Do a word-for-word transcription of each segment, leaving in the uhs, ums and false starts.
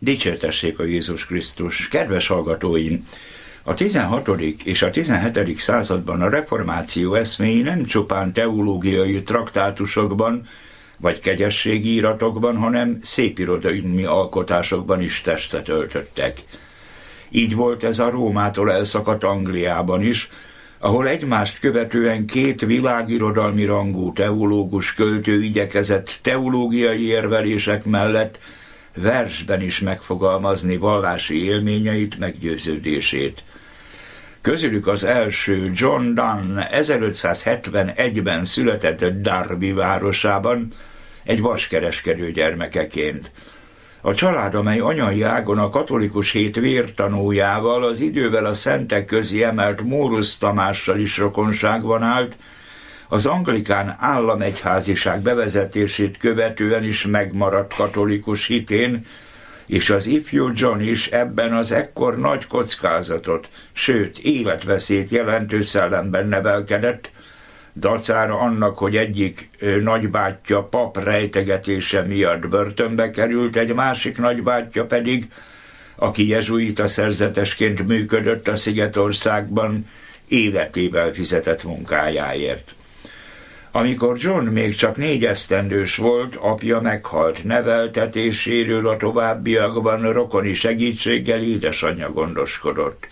Dicsértessék a Jézus Krisztus! Kedves hallgatóim! A tizenhatodik és a tizenhetedik században a reformáció eszméi nem csupán teológiai traktátusokban vagy kegyességi iratokban, hanem szépirodalmi alkotásokban is testet öltöttek. Így volt ez a Rómától elszakadt Angliában is, ahol egymást követően két világirodalmi rangú teológus költő igyekezett teológiai érvelések mellett versben is megfogalmazni vallási élményeit, meggyőződését. Közülük az első, John Donne ezerötszázhetvenegyben született Derby városában egy vaskereskedő gyermekeként. A család, amely anyai ágon a katolikus hét vértanújával, az idővel a szentek közé emelt Mórusz Tamással is rokonságban állt, az anglikán államegyháziság bevezetését követően is megmaradt katolikus hitén, és az ifjú John is ebben az ekkor nagy kockázatot, sőt életveszélyt jelentő szellemben nevelkedett, dacára annak, hogy egyik nagybátyja pap rejtegetése miatt börtönbe került, egy másik nagybátyja pedig, aki jezsuita szerzetesként működött a Szigetországban, életével fizetett munkájáért. Amikor John még csak négy esztendős volt, apja meghalt, neveltetéséről a továbbiakban rokoni segítséggel édesanyja gondoskodott.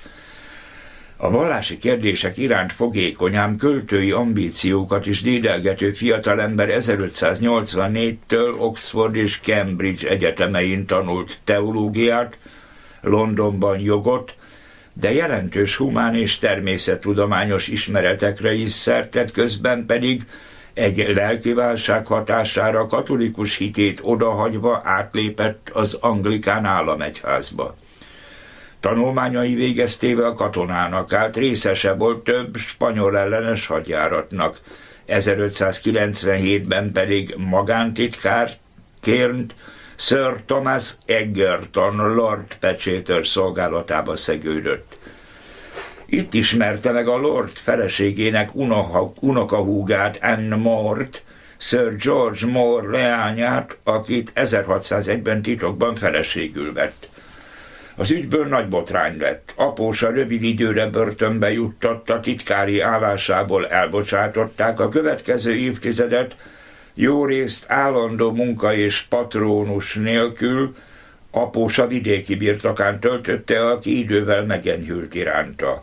A vallási kérdések iránt fogékony, ám költői ambíciókat is dédelgető fiatalember ezerötszáznyolcvannégytől Oxford és Cambridge egyetemein tanult teológiát, Londonban jogot, de jelentős humán és természettudományos ismeretekre is szert tett, közben pedig egy lelkiválság hatására katolikus hitét odahagyva átlépett az anglikán államegyházba. Tanulmányai végeztével katonának állt, részese volt több spanyol ellenes hadjáratnak, ezerötszázkilencvenhétben pedig magántitkárként Sir Thomas Egerton Lord Pecséter szolgálatába szegődött. Itt ismerte meg a Lord feleségének unoka, unokahúgát, Anne More-t, Sir George More leányát, akit ezerhatszázegyben titokban feleségül vett. Az ügyből nagy botrány lett. Apósa rövid időre börtönbe juttatta, titkári állásából elbocsátották, a következő évtizedet jórészt állandó munka és patrónus nélkül apósa vidéki birtokán töltötte, aki idővel megenyhült iránta.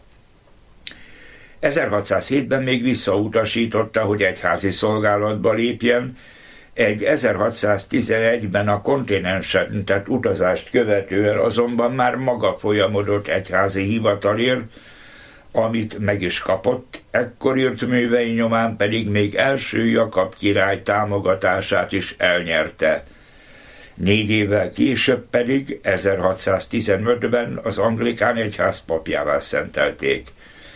ezerhatszázhétben még visszautasította, hogy egyházi szolgálatba lépjen, egy ezerhatszáztizenegyben a kontinensen tett utazást követően azonban már maga folyamodott egyházi hivatalért, amit meg is kapott, ekkor írt művei nyomán pedig még első Jakab király támogatását is elnyerte. Négy évvel később pedig ezerhatszáztizenötben az anglikán egyház papjává szentelték.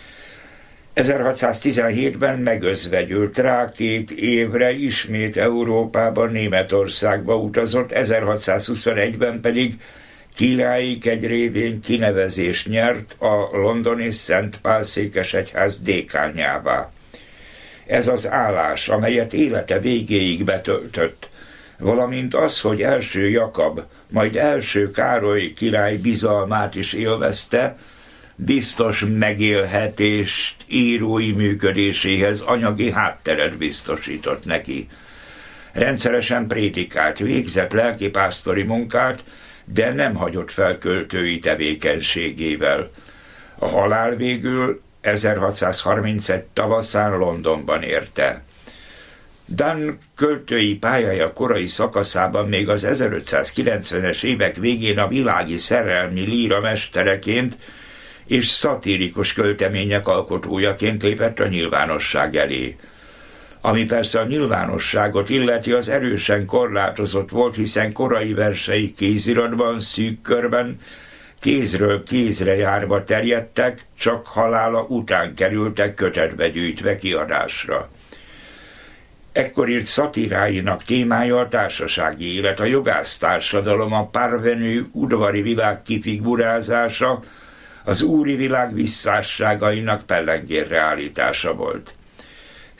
ezerhatszáztizenhétben megözvegyült rá, két évre ismét Európában, Németországba utazott, ezerhatszázhuszonegyben pedig királyi kegy révén kinevezést nyert a londoni Szent Pál székesegyház dékánjává. Ez az állás, amelyet élete végéig betöltött, valamint az, hogy első Jakab, majd első Károly király bizalmát is élvezte, biztos megélhetést írói működéséhez anyagi hátteret biztosított neki. Rendszeresen prédikált, végzett lelkipásztori munkát, de nem hagyott fel költői tevékenységével. A halál végül ezerhatszázharmincegy tavaszán Londonban érte. Donne költői pályája korai szakaszában még az ezerötszázkilencvenes évek végén a világi szerelmi líra mestereként és szatirikus költemények alkotójaként lépett a nyilvánosság elé. Ami persze a nyilvánosságot illeti, az erősen korlátozott volt, hiszen korai versei kéziratban, szűk körben, kézről kézre járva terjedtek, csak halála után kerültek kötetbe gyűjtve kiadásra. Ekkor írt szatiráinak témája a társasági élet, a jogásztársadalom, a parvenű udvari világ kifigurázása, az úri világ visszásságainak pellengérre állítása volt.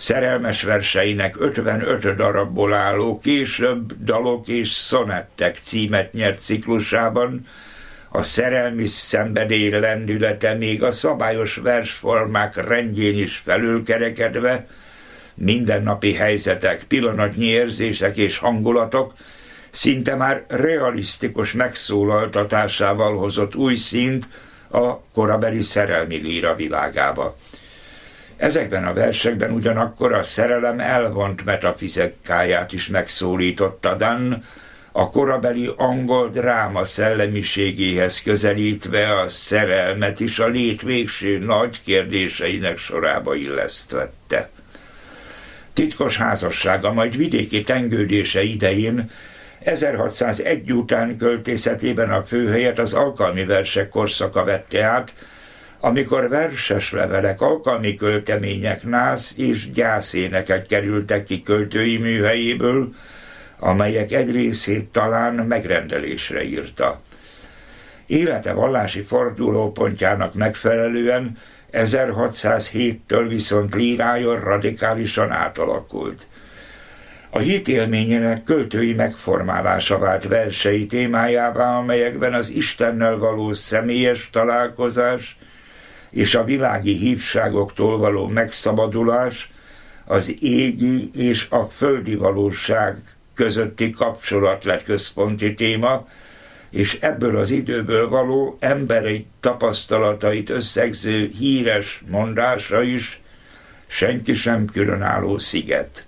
Szerelmes verseinek ötvenöt darabból álló Később dalok és szonettek címet nyert ciklusában a szerelmi szenvedély lendülete még a szabályos versformák rendjén is felülkerekedve, mindennapi helyzetek, pillanatnyi érzések és hangulatok szinte már realisztikus megszólaltatásával hozott új színt a korabeli szerelmi líra világába. Ezekben a versekben ugyanakkor a szerelem elvont metafizikáját is megszólította Donne, a korabeli angol dráma szellemiségéhez közelítve a szerelmet is a lét végső nagy kérdéseinek sorába illesztvette. Titkos házassága, majd vidéki tengődése idején ezerhatszázegy után költészetében a főhelyet az alkalmi versek korszaka vette át, amikor verses levelek, alkalmi költemények, nász és gyászénekek kerültek ki költői műhelyéből, amelyek egy részét talán megrendelésre írta. Élete vallási fordulópontjának megfelelően ezerhatszázhéttől viszont lírája radikálisan átalakult. A hitélményének költői megformálása vált versei témájává, amelyekben az Istennel való személyes találkozás és a világi hívságoktól való megszabadulás, az égi és a földi valóság közötti kapcsolat lett központi téma, és ebből az időből való emberi tapasztalatait összegző híres mondása is senki sem különálló sziget.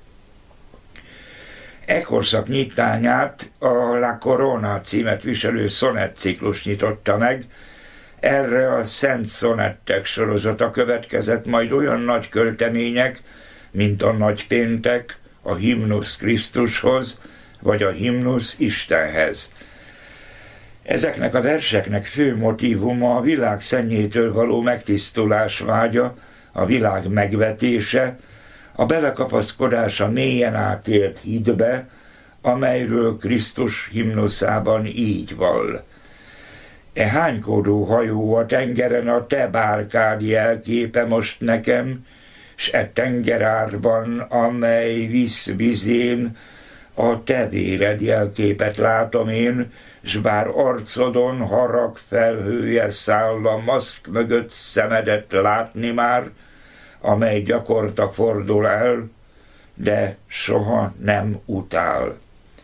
E korszak nyitányát a La Corona címet viselő szonettciklus nyitotta meg, erre a Szent Szonettek sorozata következett, majd olyan nagy költemények, mint a Nagypéntek, a Himnusz Krisztushoz, vagy a Himnusz Istenhez. Ezeknek a verseknek fő motívuma a világ szennyétől való megtisztulás vágya, a világ megvetése, a belekapaszkodása mélyen átélt hitbe, amelyről Krisztus himnuszában így vall. E hánykódó hajó a tengeren a te bárkád jelképe most nekem, s e tengerárban, amely visz vizén, a te véred jelképet látom én, s bár arcodon harag felhője száll a maszk mögött szemedet látni már, amely gyakorta fordul el, de soha nem utál.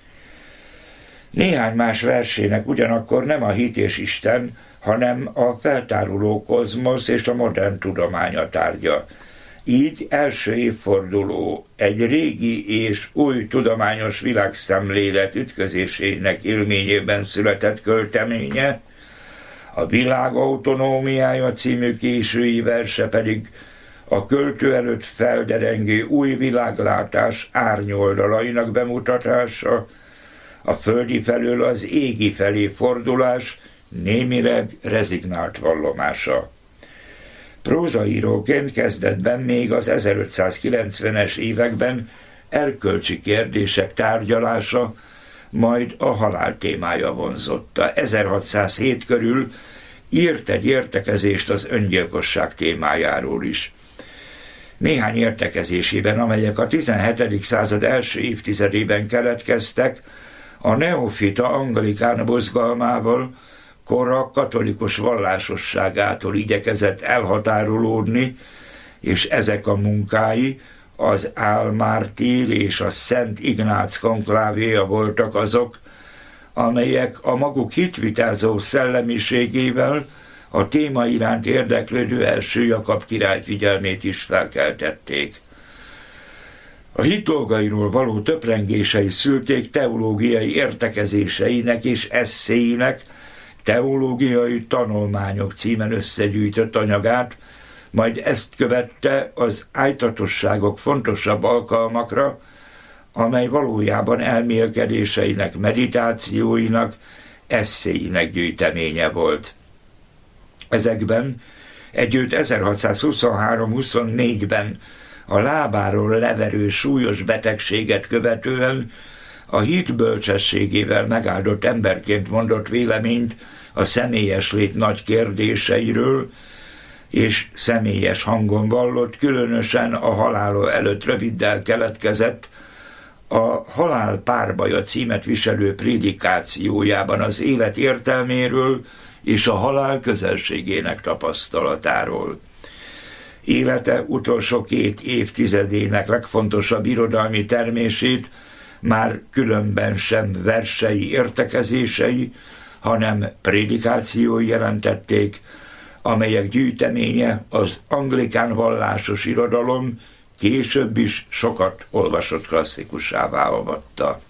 Néhány más versének ugyanakkor nem a hit és Isten, hanem a feltáruló kozmosz és a modern tudomány a tárgya. Így első évforduló egy régi és új tudományos világszemlélet ütközésének élményében született költeménye, a Világ autonómiája című késői verse pedig a költő előtt felderengő új világlátás árnyoldalainak bemutatása, a földi felől az égi felé fordulás némileg rezignált vallomása. Prózaíróként kezdetben még az ezerötszázkilencvenes években erkölcsi kérdések tárgyalása, majd a halál témája vonzotta. ezerhatszázhét körül írt egy értekezést az öngyilkosság témájáról is. Néhány értekezésében, amelyek a tizenhetedik század első évtizedében keletkeztek, a neofita anglikán mozgalmával, kora katolikus vallásosságától igyekezett elhatárolódni, és ezek a munkái, az Álmártír és a Szent Ignác konklávéja voltak azok, amelyek a maguk hitvitázó szellemiségével a téma iránt érdeklődő első Jakab király figyelmét is felkeltették. A hit dolgairól való töprengései szülték teológiai értekezéseinek és esszéinek Teológiai tanulmányok címen összegyűjtött anyagát, majd ezt követte az ájtatosságok fontosabb alkalmakra, amely valójában elmélkedéseinek, meditációinak, esszéinek gyűjteménye volt. Ezekben együtt ezerhatszázhuszonhárom-huszonnégyben a lábáról leverő súlyos betegséget követően a hit bölcsességével megáldott emberként mondott véleményt a személyes lét nagy kérdéseiről, és személyes hangon vallott, különösen a halála előtt röviddel keletkezett, a Halál párbaja címet viselő prédikációjában az élet értelméről és a halál közelségének tapasztalatáról. Élete utolsó két évtizedének legfontosabb irodalmi termését már különben sem versei, értekezései, hanem prédikációi jelentették, amelyek gyűjteménye az anglikán vallásos irodalom később is sokat olvasott klasszikussá avatta.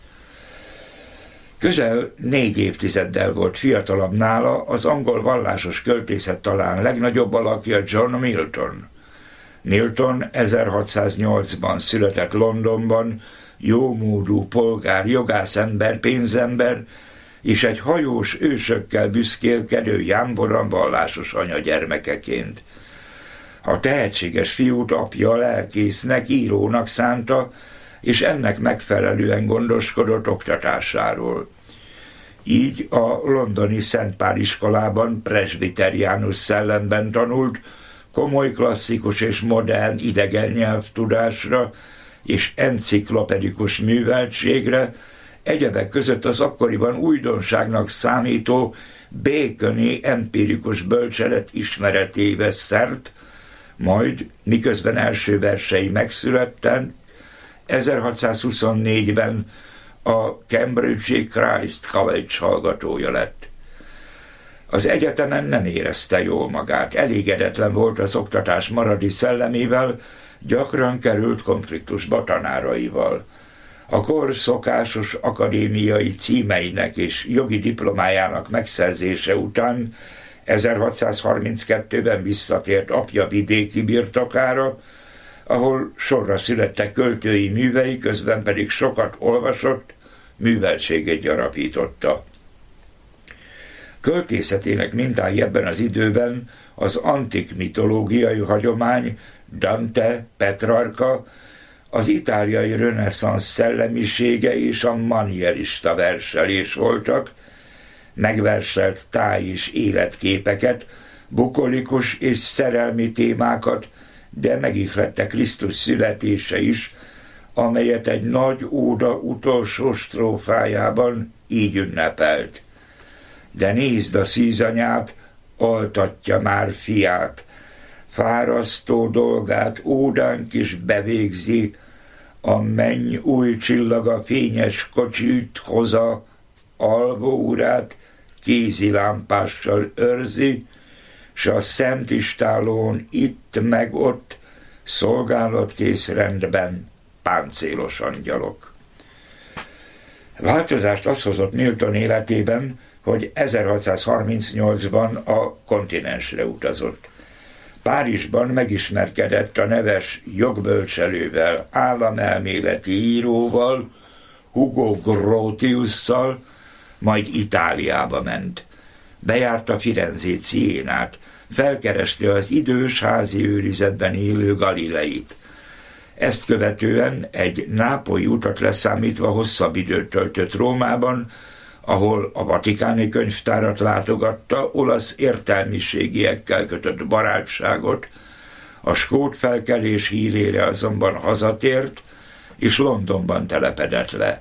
Közel négy évtizeddel volt fiatalabb nála az angol vallásos költészet talán legnagyobb alakja, John Milton. Milton ezerhatszáznyolcban született Londonban, jómódú polgár, jogászember, pénzember, és egy hajós ősökkel büszkélkedő jámboran vallásos anya gyermekeként. A tehetséges fiút apja lelkésznek, írónak szánta, és ennek megfelelően gondoskodott oktatásáról. Így a londoni Szent Pál iskolában presbiteriánus szellemben tanult, komoly klasszikus és modern idegen nyelvtudásra és enciklopedikus műveltségre, egyebek között az akkoriban újdonságnak számító Baconi empirikus bölcselet ismeretébe szert, majd, miközben első versei megszületten, ezerhatszázhuszonnégyben a Cambridge-i Christ College hallgatója lett. Az egyetemen nem érezte jól magát, elégedetlen volt az oktatás maradi szellemével, gyakran került konfliktusba tanáraival. A kor szokásos akadémiai címeinek és jogi diplomájának megszerzése után ezerhatszázharminckettőben visszatért apja vidéki birtokára, ahol sorra születtek költői művei, közben pedig sokat olvasott, műveltségét gyarapította. Költészetének mintái ebben az időben az antik mitológiai hagyomány, Dante, Petrarca, az itáliai reneszánsz szellemisége és a manierista verselés voltak, megverselt táj- és életképeket, bukolikus és szerelmi témákat, de megihlette Krisztus születése is, amelyet egy nagy óda utolsó strófájában így ünnepelt. De nézd a szűzanyát, altatja már fiát, fárasztó dolgát ódánk is bevégzi, a menny új csillaga fényes kocsit hoza, alvó urát kézilámpással őrzi, s a szent istálón itt meg ott szolgálatkész rendben páncélos angyalok. Változást az hozott Milton életében, hogy ezerhatszázharmincnyolcban a kontinensre utazott. Párizsban megismerkedett a neves jogbölcselővel, államelméleti íróval, Hugo Grotiusszal, majd Itáliába ment. Bejárta Firenzét, Sziénát, felkereste az idős házi őrizetben élő Galileit. Ezt követően egy nápolyi utat leszámítva hosszabb időt töltött Rómában, ahol a vatikáni könyvtárat látogatta, olasz értelmiségiekkel kötött barátságot, a skót felkelés hírére azonban hazatért, és Londonban telepedett le.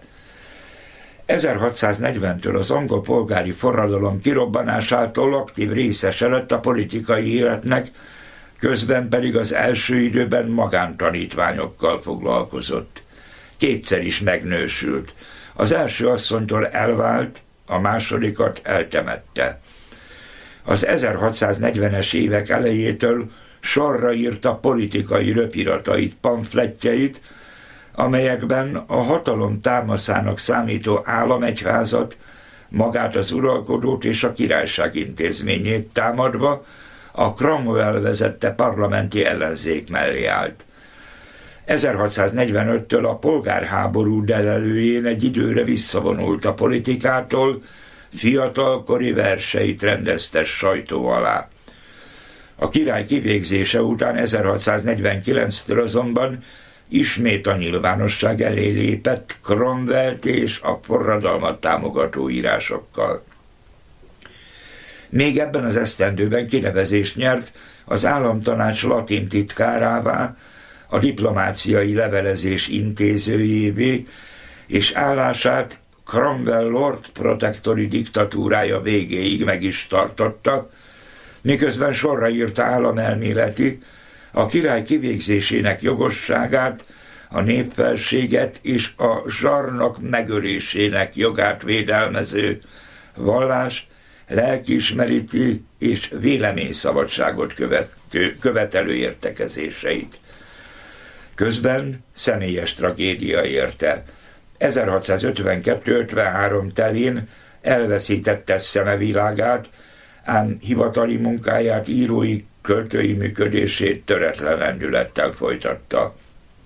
ezerhatszáznegyventől az angol polgári forradalom kirobbanásától aktív részese lett a politikai életnek, közben pedig az első időben magántanítványokkal foglalkozott. Kétszer is megnősült. Az első asszonytól elvált, a másodikat eltemette. Az ezerhatszáznegyvenes évek elejétől sorra írta politikai röpiratait, pamflettjeit, amelyekben a hatalom támaszának számító államegyházat, magát az uralkodót és a királyság intézményét támadva a Cromwell vezette parlamenti ellenzék mellé állt. ezerhatszáznegyvenöttől a polgárháború delelőjén egy időre visszavonult a politikától, fiatalkori verseit rendezte sajtó alá. A király kivégzése után ezerhatszáznegyvenkilenctől azonban ismét a nyilvánosság elé lépett Cromwellt és a forradalmat támogató írásokkal. Még ebben az esztendőben kinevezést nyert az államtanács latin titkárává, a diplomáciai levelezés intézőjévé, és állását Cromwell Lord Protectori diktatúrája végéig meg is tartotta, miközben sorra írta államelméleti, a király kivégzésének jogosságát, a népfelséget és a zsarnok megölésének jogát védelmező vallás, lelkiismereti és véleményszabadságot követő, követelő értekezéseit. Közben személyes tragédia érte. ezerhatszázötvenkettő ötvenhárom telén elveszítette szemevilágát, ám hivatali munkáját, írói, költői működését töretlen lendülettel folytatta.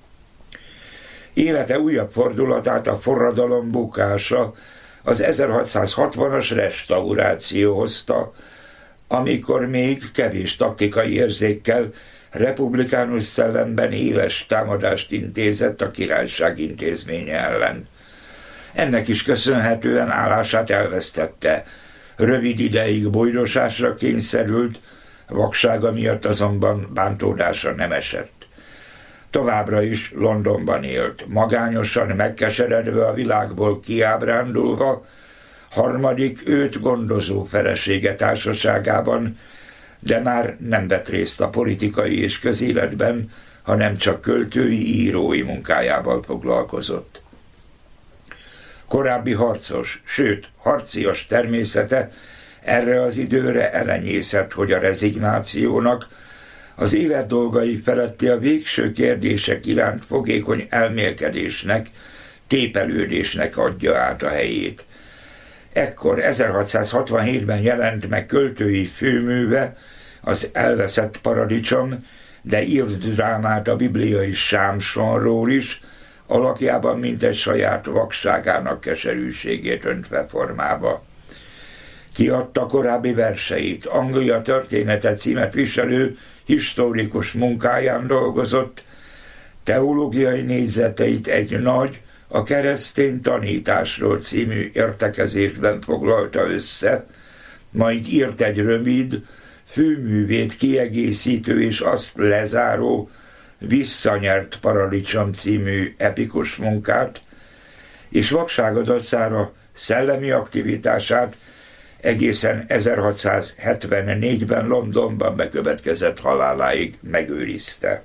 Élete újabb fordulatát a forradalom bukása, az ezerhatszázhatvanas restauráció hozta, amikor még kevés taktikai érzékkel republikánus szellemben éles támadást intézett a királyság intézménye ellen. Ennek is köszönhetően állását elvesztette. Rövid ideig bujdosásra kényszerült, vaksága miatt azonban bántódásra nem esett. Továbbra is Londonban élt, magányosan megkeseredve, a világból kiábrándulva, harmadik őt gondozó felesége társaságában, de már nem vett részt a politikai és közéletben, hanem csak költői, írói munkájával foglalkozott. Korábbi harcos, sőt harcias természete erre az időre elenyészett, hogy a rezignációnak, az élet dolgai feletti a végső kérdések iránt fogékony elmélkedésnek, tépelődésnek adja át a helyét. Ekkor ezerhatszázhatvanhétben jelent meg költői főműve, az Elveszett paradicsom, de írt drámát a bibliai Sámsonról is, alakjában mintegy saját vakságának keserűségét öntve formába. Kiadta korábbi verseit, Anglia története címet viselő historikus munkáján dolgozott, teológiai nézeteit egy nagy, a keresztény tanításról című értekezésben foglalta össze, majd írt egy rövid, főművét kiegészítő és azt lezáró Visszanyert paradicsom című epikus munkát, és vaksága dacára szellemi aktivitását egészen ezerhatszázhetvennégyben Londonban bekövetkezett haláláig megőrizte.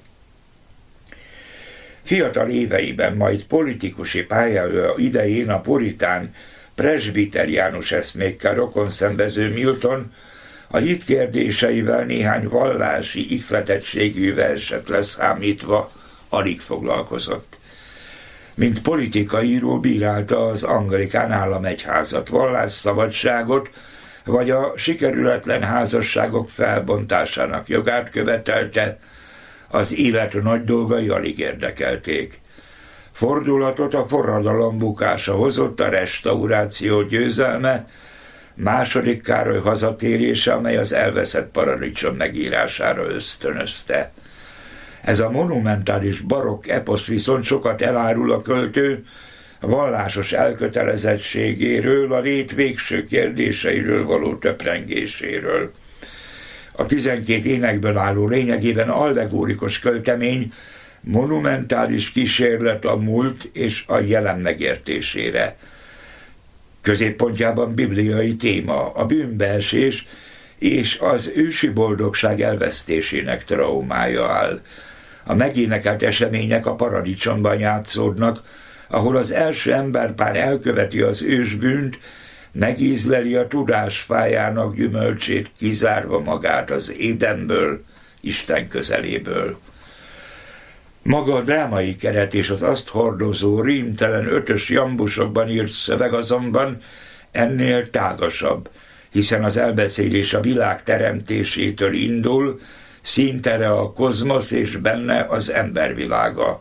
Fiatal éveiben, majd politikusi pályája idején a puritán, presbiteriánus eszmékkel rokonszenvező Milton a hit kérdéseivel néhány vallási ihletettségű verset leszámítva alig foglalkozott. Mint politikaíró bírálta az anglikán államegyházat, vallásszabadságot, vagy a sikerületlen házasságok felbontásának jogát követelte, az élet nagy dolgai alig érdekelték. Fordulatot a forradalom bukása hozott, a restauráció győzelme, második Károly hazatérése, amely az Elveszett paradicsom megírására ösztönözte. Ez a monumentális barokk eposz viszont sokat elárul a költő vallásos elkötelezettségéről, a lét végső kérdéseiről való töprengéséről. A tizenkét énekből álló, lényegében allegórikus költemény monumentális kísérlet a múlt és a jelen megértésére. Középpontjában bibliai téma, a bűnbeesés és az ősi boldogság elvesztésének traumája áll. A megénekelt események a paradicsomban játszódnak, ahol az első emberpár elköveti az ősbűnt, megízleli a tudás fájának gyümölcsét, kizárva magát az Édenből, Isten közeléből. Maga a drámai keret és az azt hordozó rímtelen ötös jambusokban írt szöveg azonban ennél tágasabb, hiszen az elbeszélés a világ teremtésétől indul, színtere a kozmosz és benne az embervilága.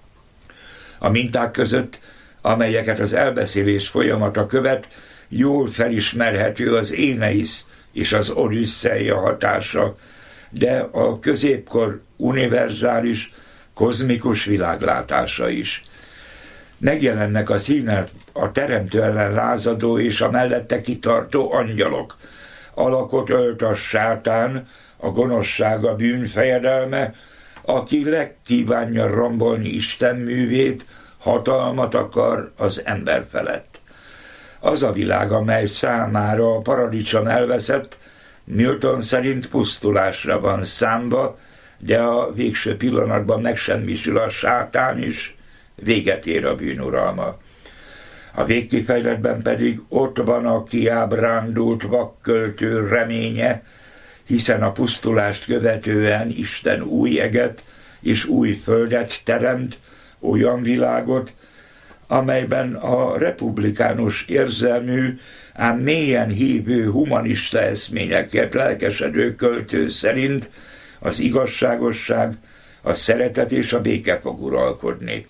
A minták között, amelyeket az elbeszélés folyamata követ, jól felismerhető az Éneisz és az Odüsszeia hatása, de a középkor univerzális, kozmikus világlátása is. Megjelennek a színen a teremtő ellen lázadó és a mellette kitartó angyalok, Alakot ölt a sátán, a gonoszság, a bűnfejedelme, aki legkívánja rombolni Isten művét, hatalmat akar az ember felett. Az a világ, amely számára a paradicsom elveszett, Milton szerint pusztulásra van számba, de a végső pillanatban megsemmisül a sátán is, véget ér a bűnuralma. A végkifejletben pedig ott van a kiábrándult vakköltő reménye, hiszen a pusztulást követően Isten új eget és új földet teremt, olyan világot, amelyben a republikánus érzelmű, ám mélyen hívő humanista eszményekért lelkesedő költő szerint az igazságosság, a szeretet és a béke fog uralkodni.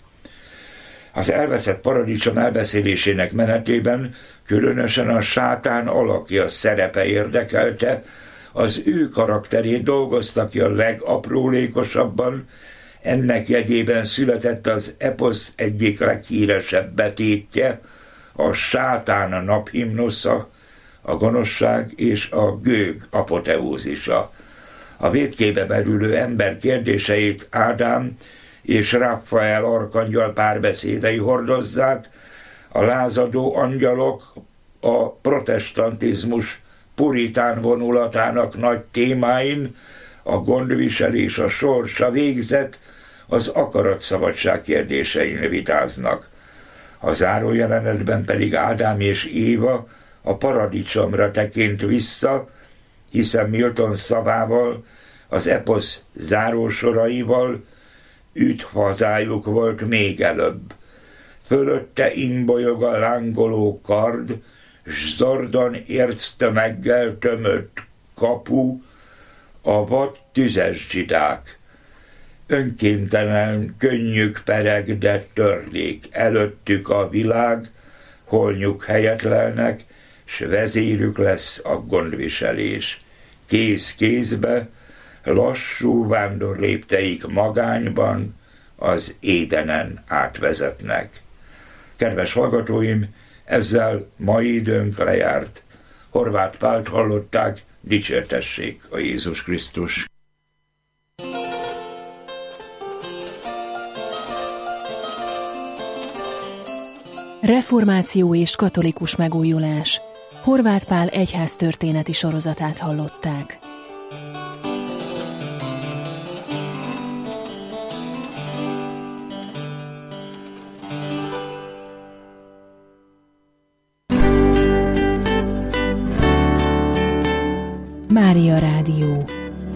Az elveszett paradicsom elbeszélésének menetében különösen a sátán alakja szerepe érdekelte, az ő karakterét dolgozta ki a legaprólékosabban, ennek jegyében született az eposz egyik leghíresebb betétje, a sátán naphimnosza, a gonoszság és a gőg apoteózisa. A vétkébe merülő ember kérdéseit Ádám és Raphael arkangyal párbeszédei hordozzák, a lázadó angyalok a protestantizmus puritán vonulatának nagy témáin, a gondviselés, a sors, a végzet, az akaratszabadság kérdésein vitáznak. A zárójelenetben pedig Ádám és Éva a paradicsomra tekint vissza, hiszen Milton szavával, az eposz zárósoraival üt hazájuk volt még előbb. Fölötte imbolyog a lángoló kard, s zordon érctömeggel tömött kapu, a vad tüzes zsidák. Önkéntelen könnyük pereg, de törlék, előttük a világ, holnyuk helyet lelnek, s vezérük lesz a gondviselés. Kéz kézbe, lassú vándor lépteik magányban az Édenen átvezetnek. Kedves hallgatóim, ezzel mai időnk lejárt. Horváth Pált hallották, dicsértessék a Jézus Krisztus. Reformáció és katolikus megújulás. Horváth Pál egyháztörténeti sorozatát hallották. Mária Rádió.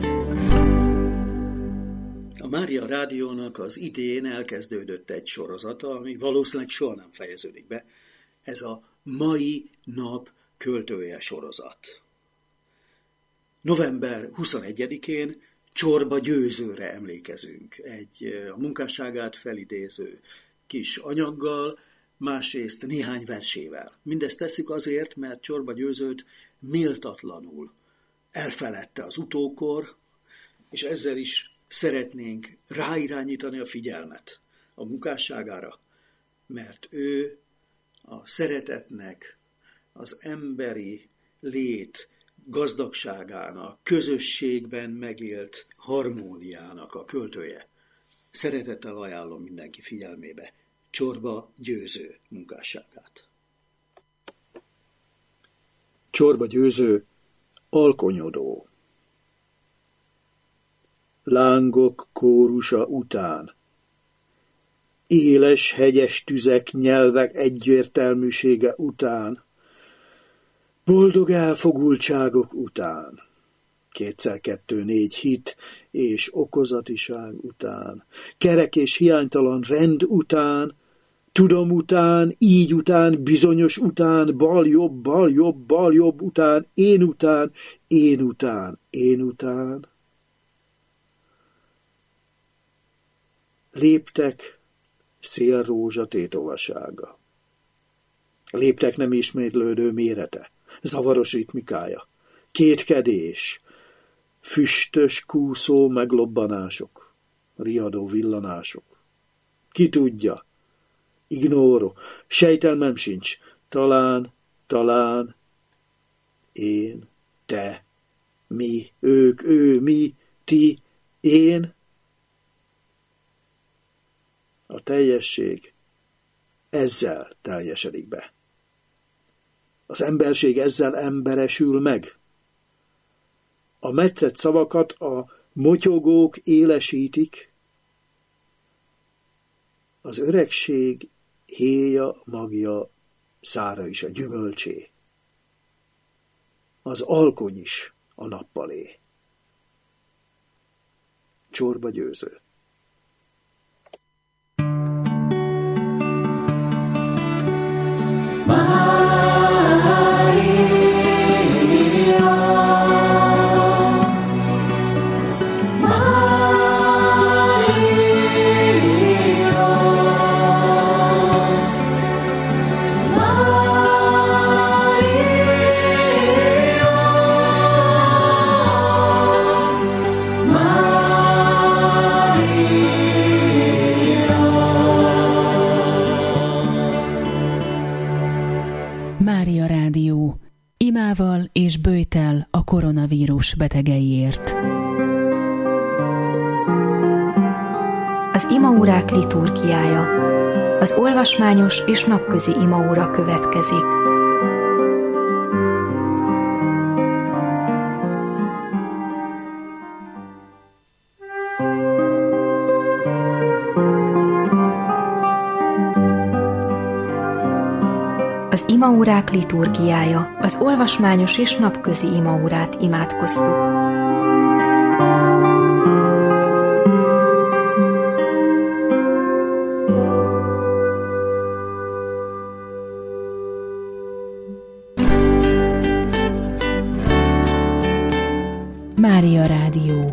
A Mária Rádiónak az idén elkezdődött egy sorozata, ami valószínűleg soha nem fejeződik be. Ez a Mai Nap költője sorozat. november huszonegyedikén Csorba Győzőre emlékezünk. Egy a munkásságát felidéző kis anyaggal, másrészt néhány versével. Mindezt tesszük azért, mert Csorba Győzőt méltatlanul elfeledte az utókor, és ezzel is szeretnénk ráirányítani a figyelmet a munkásságára, mert ő a szeretetnek, az emberi lét gazdagságának, közösségben megélt harmóniának a költője. Szeretettel ajánlom mindenki figyelmébe Csorba Győző munkásságát. Csorba Győző, alkonyodó. Lángok kórusa után, éles hegyes tüzek nyelvek egyértelműsége után, boldog elfogultságok után, kétszer kettő négy hit és okozatiság után, kerek és hiánytalan rend után, tudom után, így után, bizonyos után, bal-jobb, bal-jobb, bal-jobb után, én után, én után, én után. Léptek szélrózsa tétovasága. Léptek nem ismétlődő mérete, zavaros ritmikája, kétkedés, füstös kúszó meglobbanások, riadó villanások. Ki tudja, ignóró, sejtelmem sincs, talán, talán, én, te, mi, ők, ő, mi, ti, én. A teljesség ezzel teljesedik be. Az emberség ezzel emberesül meg. A metszett szavakat a motyogók élesítik, az öregség héja, magja, szára is a gyümölcsé. Az alkony is a nappalé. Csorba Győző. Mária Rádió. Imával és böjtel a koronavírus betegeiért. Az imaórák liturgiája. Az olvasmányos és napközi imaóra következik. Az imaórák liturgiája. Az olvasmányos és napközi imaórát imádkoztuk. Mária Rádió.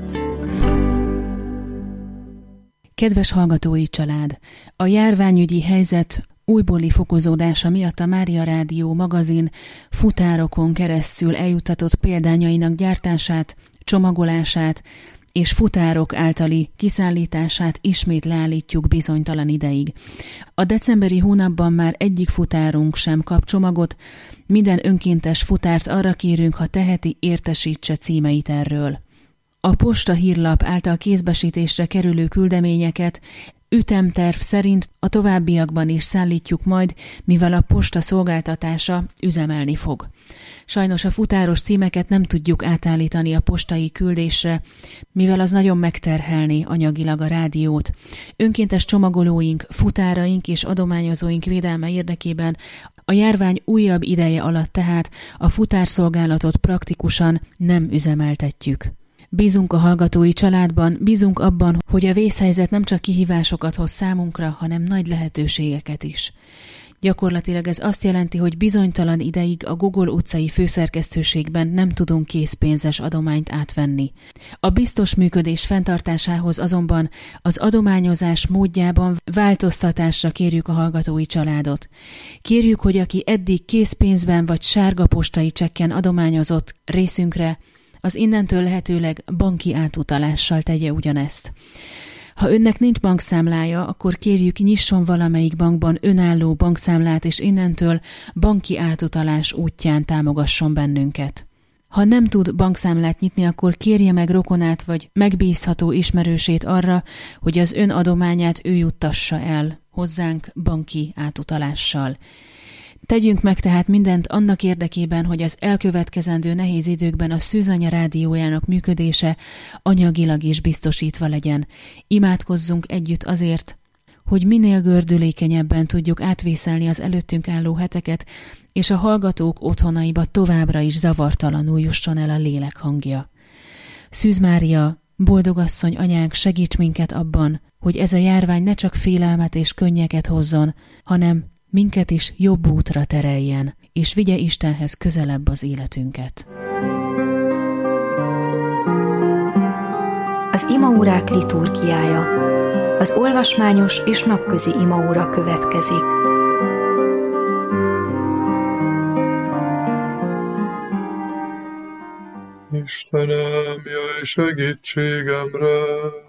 Kedves hallgatói család! A járványügyi helyzet újbóli fokozódása miatt a Mária Rádió magazin futárokon keresztül eljuttatott példányainak gyártását, csomagolását és futárok általi kiszállítását ismét leállítjuk bizonytalan ideig. A decemberi hónapban már egyik futárunk sem kap csomagot, minden önkéntes futárt arra kérünk, ha teheti, értesítse címeit erről. A posta hírlap által kézbesítésre kerülő küldeményeket ütemterv szerint a továbbiakban is szállítjuk majd, mivel a posta szolgáltatása üzemelni fog. Sajnos a futáros címeket nem tudjuk átállítani a postai küldésre, mivel az nagyon megterhelné anyagilag a rádiót. Önkéntes csomagolóink, futáraink és adományozóink védelme érdekében a járvány újabb ideje alatt tehát a futárszolgálatot praktikusan nem üzemeltetjük. Bízunk a hallgatói családban, bízunk abban, hogy a vészhelyzet nem csak kihívásokat hoz számunkra, hanem nagy lehetőségeket is. Gyakorlatilag ez azt jelenti, hogy bizonytalan ideig a Gogol utcai főszerkesztőségben nem tudunk készpénzes adományt átvenni. A biztos működés fenntartásához azonban az adományozás módjában változtatásra kérjük a hallgatói családot. Kérjük, hogy aki eddig készpénzben vagy sárga postai csekken adományozott részünkre, az innentől lehetőleg banki átutalással tegye ugyanezt. Ha önnek nincs bankszámlája, akkor kérjük, nyisson valamelyik bankban önálló bankszámlát, és innentől banki átutalás útján támogasson bennünket. Ha nem tud bankszámlát nyitni, akkor kérje meg rokonát vagy megbízható ismerősét arra, hogy az ön adományát ő juttassa el hozzánk banki átutalással. Tegyünk meg tehát mindent annak érdekében, hogy az elkövetkezendő nehéz időkben a Szűzanya rádiójának működése anyagilag is biztosítva legyen. Imádkozzunk együtt azért, hogy minél gördülékenyebben tudjuk átvészelni az előttünk álló heteket, és a hallgatók otthonaiba továbbra is zavartalanul jusson el a lélek hangja. Szűz Mária, boldogasszony anyánk, segíts minket abban, hogy ez a járvány ne csak félelmet és könnyeket hozzon, hanem minket is jobb útra tereljen, és vigye Istenhez közelebb az életünket. Az imaórák liturgiája. Az olvasmányos és napközi imaóra következik. Istenem, jöjj segítségemre!